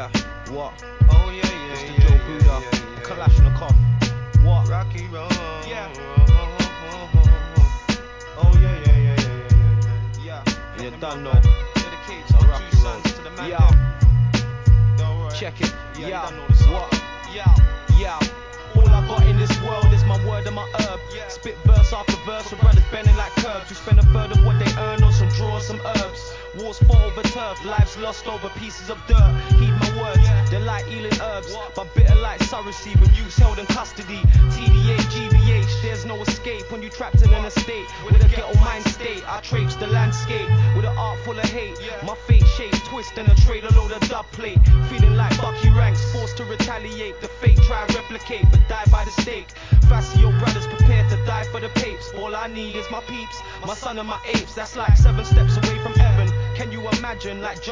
Yeah, what? Oh yeah, yeah, Mr. yeah, Joe yeah, Buddha, yeah, yeah. Kalashnikov. What? Rocky Road. Yeah. Oh yeah, yeah, yeah, yeah, Yeah, yeah. you done know. Dedicates our Rocky two sons Road. to the man. Yeah. Yo, alright. Check it. Yeah, Yeah. you done know the song. What? Yeah. All I got in this world is my word and my herb. Yeah. Spit verse after verse with brothers bending like curbs. We spend a third of what they earn on some draws, some herbs. Wars fought over turf, lives lost over pieces of dirt. Heed my words, Yeah. they're like Ealing herbs, What? but bitter like surrogacy when youth's held in custody. TDA, GBH, there's no escape when you trapped in an estate with a ghetto mind state. I traipse the landscape with an art full of hate. Yeah. My fate shapes twist and a trade a load of dub plate. Feeling like Bucky Ranks, forced to retaliate. The fate try replicate, but die by the stake. Facio brothers prepared to die for the papes. All I need is my peeps, my son and my apes. That's like 7 steps away from heaven. Can you imagine? Like